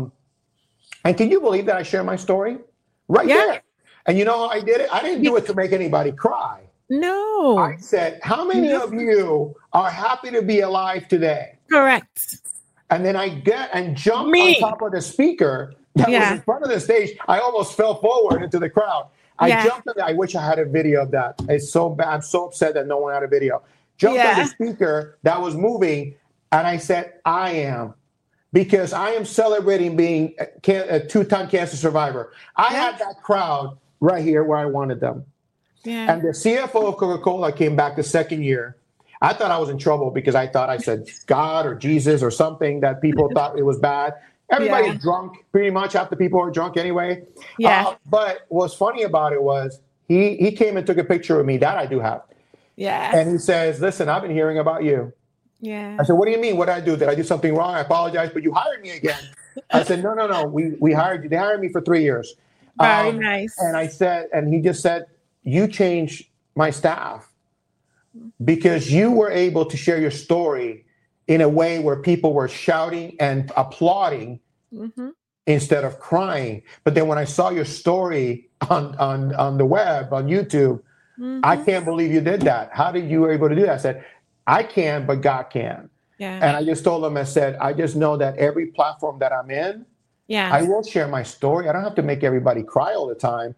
can you believe that I share my story right there? And you know how I did it? I didn't do it to make anybody cry. No. I said, how many of you are happy to be alive today? Correct. And then I get and jump on top of the speaker that was in front of the stage. I almost fell forward into the crowd. I jumped on I wish I had a video of that. It's so bad. I'm so upset that no one had a video. Jumped on the speaker that was moving, and I said, I am. Because I am celebrating being a two-time cancer survivor. I had that crowd right here where I wanted them. Yeah. And the CFO of Coca-Cola came back the second year. I thought I was in trouble because I thought I said God or Jesus or something that people thought it was bad. Everybody's drunk, pretty much. Half the people are drunk anyway. Yeah. But what's funny about it was he came and took a picture of me. That I do have. Yeah. And he says, listen, I've been hearing about you. Yeah. I said, what do you mean? What did I do? Did I do something wrong? I apologize, but you hired me again. I said, no. We hired you. They hired me for 3 years. Very nice. And I said, and he just said, you changed my staff because you were able to share your story in a way where people were shouting and applauding instead of crying. But then when I saw your story on the web, on YouTube, I can't believe you did that. How did you were able to do that? I said, I can, but God can. Yeah. And I just told them, I said, I just know that every platform that I'm in, I will share my story. I don't have to make everybody cry all the time.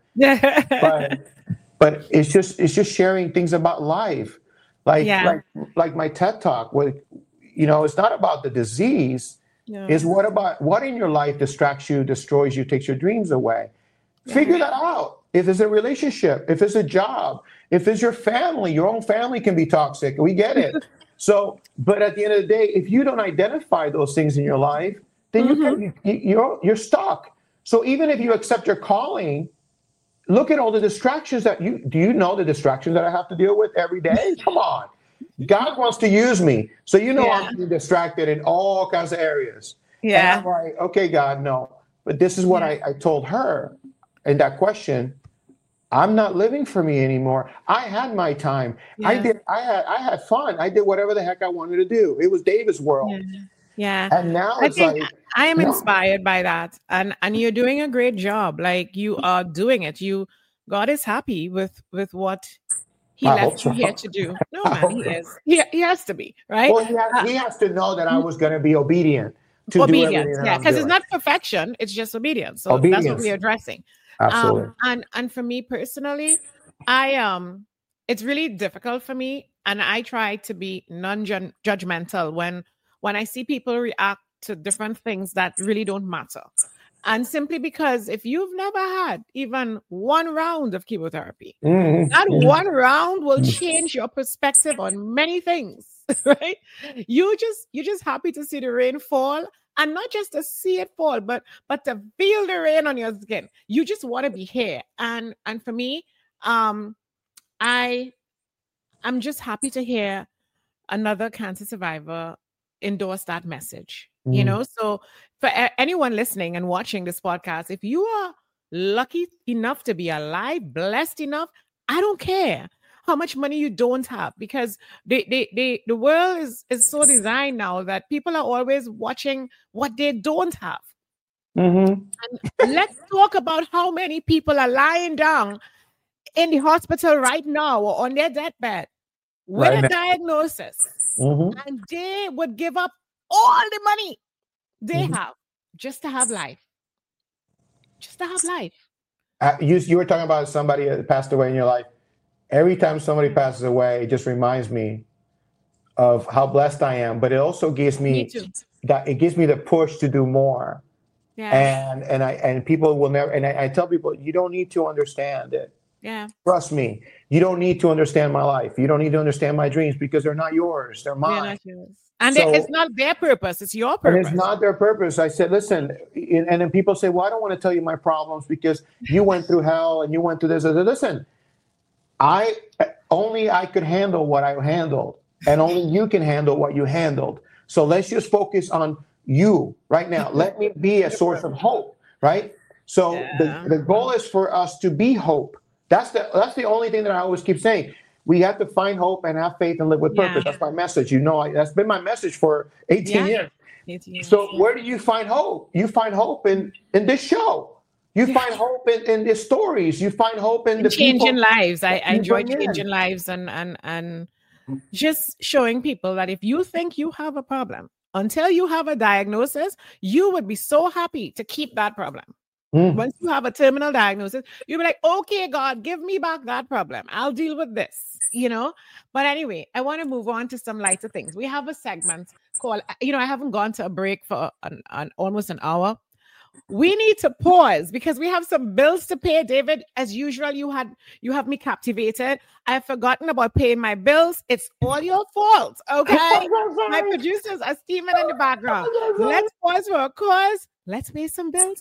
But it's just sharing things about life. Like my TED Talk, where, it's not about the disease. Yeah. It's what in your life distracts you, destroys you, takes your dreams away. Figure that out. If it's a relationship, if it's a job, if it's your family, your own family can be toxic. We get it. So, but at the end of the day, if you don't identify those things in your life, then you're stuck. So even if you accept your calling, look at all the distractions do you know the distractions that I have to deal with every day? Come on. God wants to use me. So I'm being distracted in all kinds of areas. Yeah. And I'm like, okay, God, no. But this is what I told her in that question. I'm not living for me anymore. I had my time. Yeah. I had fun. I did whatever the heck I wanted to do. It was David's world. Yeah. And now I am inspired by that. And you're doing a great job. Like, you are doing it. God is happy with what he left you here to do. No, man, he is. He has to be, right? Well, he has to know that I was going to be obedient. Obedience, because it's not perfection. It's just obedience. So that's what we're addressing. Absolutely. And for me personally, it's really difficult for me, and I try to be non-judgmental when I see people react to different things that really don't matter. And simply because if you've never had even one round of chemotherapy, that one round will change your perspective on many things, right? You're just happy to see the rain fall. And not just to see it fall, but to feel the rain on your skin. You just want to be here. And for me, I'm just happy to hear another cancer survivor endorse that message. So for anyone listening and watching this podcast, if you are lucky enough to be alive, blessed enough, I don't care how much money you don't have, because the world is so designed now that people are always watching what they don't have. And let's talk about how many people are lying down in the hospital right now or on their deathbed with Right a now. diagnosis, Mhm. and they would give up all the money they have just to have life. Just to have life. You were talking about somebody that passed away in your life. Every time somebody passes away, it just reminds me of how blessed I am. But it also gives me too. that it gives me the push to do more. Yeah. And people will never. And I tell people, you don't need to understand it. Yeah. Trust me, you don't need to understand my life. You don't need to understand my dreams because they're not yours. They're They're mine. not yours. And So- it's not their purpose. It's your And purpose. it's not their purpose. I said, listen, and then people say, well, I don't want to tell you my problems because you went through hell and you went through this. I said, listen, I could handle what I handled, and only you can handle what you handled. So let's just focus on you right now. Let me be a source of hope, right? So the goal is for us to be hope. That's the only thing that I always keep saying. We have to find hope and have faith and live with purpose. That's my message. That's been my message for 18 years. 18 years. So where do you find hope? You find hope in this show. You find hope in the stories. You find hope in the changing people lives. I that you enjoy bring in. changing lives and just showing people that if you think you have a problem, until you have a diagnosis, you would be so happy to keep that problem. Once you have a terminal diagnosis, you'll be like, okay, God, give me back that problem. I'll deal with this, But anyway, I want to move on to some lighter things. We have a segment called, I haven't gone to a break for almost an hour. We need to pause because we have some bills to pay. David, as usual, you have me captivated. I've forgotten about paying my bills. It's all your fault, okay? My producers are steaming in the background. Let's pause for a cause. Let's pay some bills.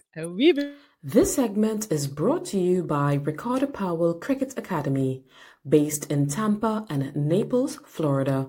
This segment is brought to you by Ricardo Powell Cricket Academy, based in Tampa and Naples, Florida.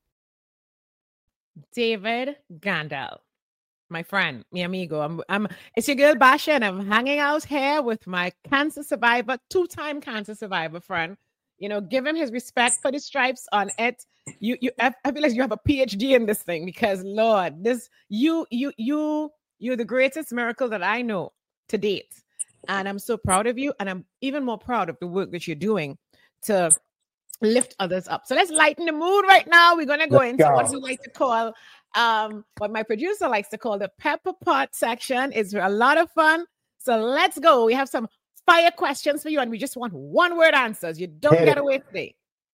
David Gandel, my friend, mi amigo. It's your girl Basha, and I'm hanging out here with my cancer survivor, 2-time cancer survivor friend. Give him his respect for the stripes on it. I feel like you have a PhD in this thing because, Lord, you're the greatest miracle that I know to date. And I'm so proud of you. And I'm even more proud of the work that you're doing to lift others up. So let's lighten the mood right now. We're going to go into what we like to call, what my producer likes to call the pepper pot section. It's a lot of fun. So let's go. We have some fire questions for you. And we just want one-word answers. You don't get away today.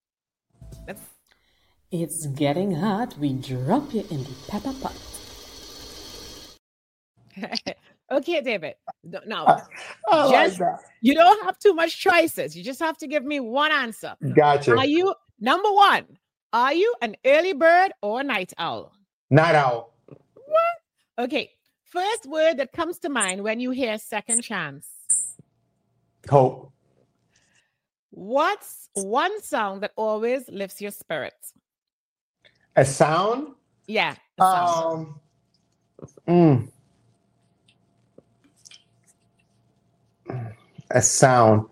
It's getting hot. We drop you in the pepper pot. Okay, David. Now, you don't have too much choices. You just have to give me one answer. Gotcha. Number one, are you an early bird or a night owl? Night owl. What? Okay. First word that comes to mind when you hear second chance. Hope. What's one sound that always lifts your spirits? A sound? Yeah. A sound.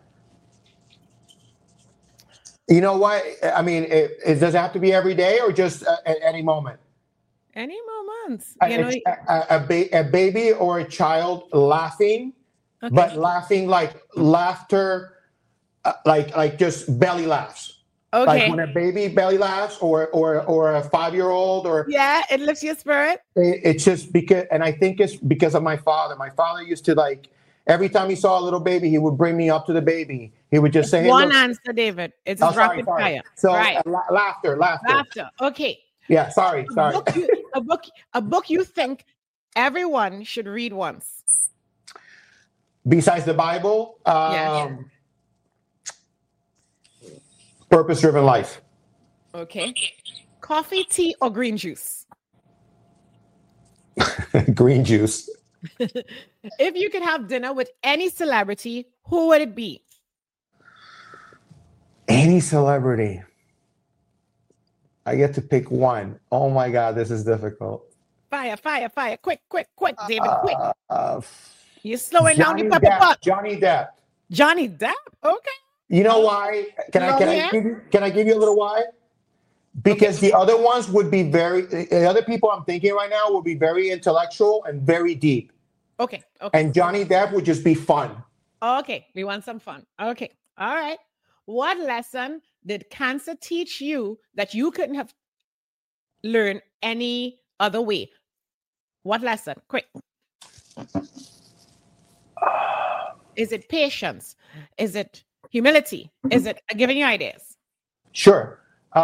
You know what? I mean, does it have to be every day or just at any moment? Any moment. A baby or a child laughing, but laughing like laughter, like just belly laughs. Okay. Like when a baby belly laughs or a 5-year-old or. Yeah, it lifts your spirit. It's just because, and I think it's because of my father. My father used to every time he saw a little baby, he would bring me up to the baby. He would just say, "Hey, one look." answer, David. It's rapid fire. So right. Laughter. Okay. Yeah. Sorry. A book you think everyone should read once. Besides the Bible, Purpose-Driven Life. Okay. Coffee, tea, or green juice? Green juice. If you could have dinner with any celebrity, who would it be? Any celebrity. I get to pick one. Oh my God, this is difficult. Fire. Quick, David, quick. You're slowing down your pepper pot. Johnny Depp. Johnny Depp? Okay. You know why? Can I give you a little why? Because the other ones would be the other people I'm thinking right now will be very intellectual and very deep. Okay. And Johnny Depp would just be fun. Okay. We want some fun. Okay. All right. What lesson did cancer teach you that you couldn't have learned any other way? What lesson? Quick. Is it patience? Is it humility? Is it giving you ideas? Sure.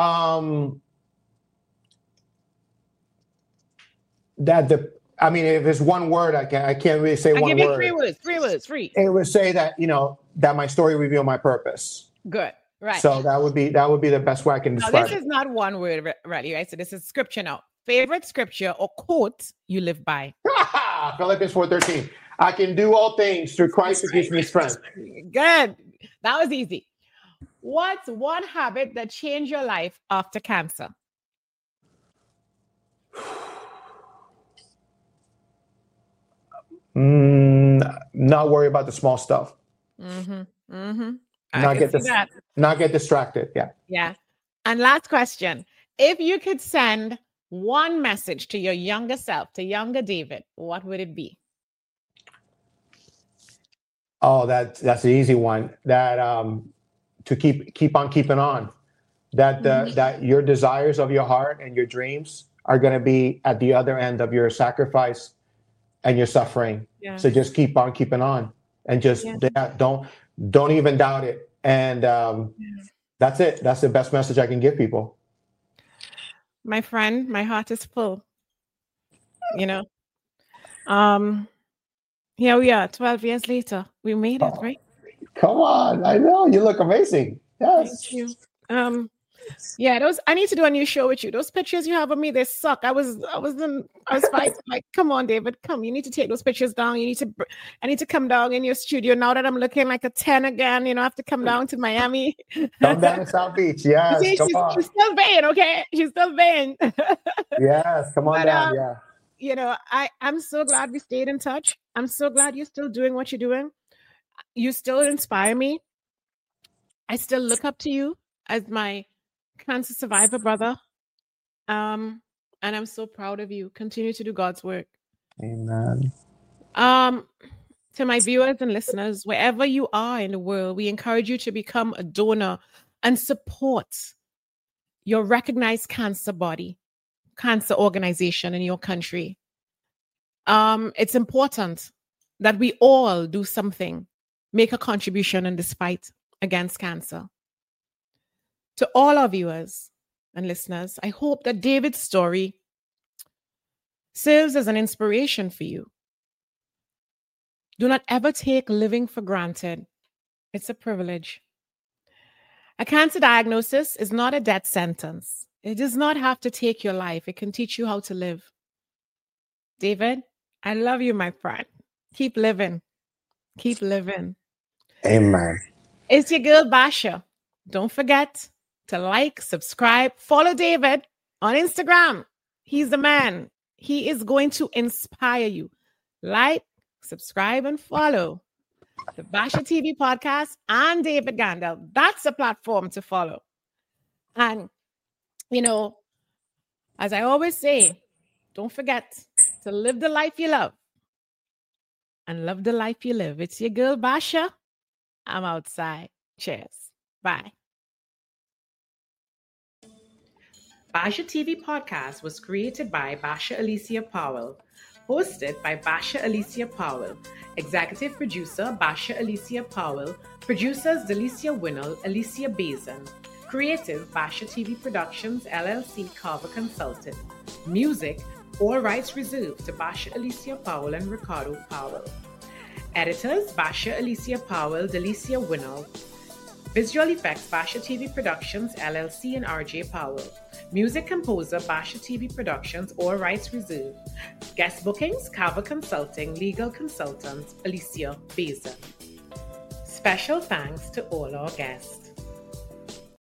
If it's one word, I can't really say one word. I'll give you 3 words. It would say that, that my story revealed my purpose. Good. Right. So that would be the best way I can describe it. This is not one word, really, right? So this is scripture now. Favorite scripture or quote you live by? Philippians 4:13. I can do all things through Christ who gives me strength. Good. That was easy. What's one habit that changed your life after cancer? Not worry about the small stuff. Not get distracted. Yeah. And last question. If you could send one message to your younger self, to younger David, what would it be? Oh, that's the easy one. That to keep on keeping on. That your desires of your heart and your dreams are going to be at the other end of your sacrifice and your suffering. Yeah. So just keep on keeping on, and just don't even doubt it. And that's it. That's the best message I can give people. My friend, my heart is full. Here we are, 12 years later. We made it, right? Come on. I know. You look amazing. Yes. Thank you. I need to do a new show with you. Those pictures you have of me, they suck. I was fighting. Like, come on, David, come. You need to take those pictures down. I need to come down in your studio now that I'm looking like a 10 again. I have to come down to Miami. Come down to South Beach. Yes. See, she's still vain, okay? She's still vain. Yes. Come on down. Yeah. I'm so glad we stayed in touch. I'm so glad you're still doing what you're doing. You still inspire me. I still look up to you as my cancer survivor brother. And I'm so proud of you. Continue to do God's work. Amen. To my viewers and listeners, wherever you are in the world, we encourage you to become a donor and support your recognized cancer organization in your country. It's important that we all do something, make a contribution in this fight against cancer. To all our viewers and listeners, I hope that David's story serves as an inspiration for you. Do not ever take living for granted. It's a privilege. A cancer diagnosis is not a death sentence. It does not have to take your life. It can teach you how to live. David, I love you, my friend. Keep living. Keep living. Amen. It's your girl, Basha. Don't forget to like, subscribe, follow David on Instagram. He's the man. He is going to inspire you. Like, subscribe, and follow the Basha TV podcast and David Gandel. That's a platform to follow. And, as I always say, don't forget to live the life you love and love the life you live. It's your girl, Basha. I'm outside. Cheers. Bye. Basha TV podcast was created by Basha Alicia Powell, hosted by Basha Alicia Powell, executive producer Basha Alicia Powell, producers Delicia Winnell, Alicia Bazin, creative Basha TV Productions LLC Carver Consulting, music, all rights reserved to Basha Alicia Powell and Ricardo Powell, editors Basha Alicia Powell, Delicia Winnell, visual effects Basha TV Productions LLC and RJ Powell. Music composer, Basha TV Productions, all rights reserved. Guest bookings, Carver Consulting, legal consultants, Alicia Bazin. Special thanks to all our guests.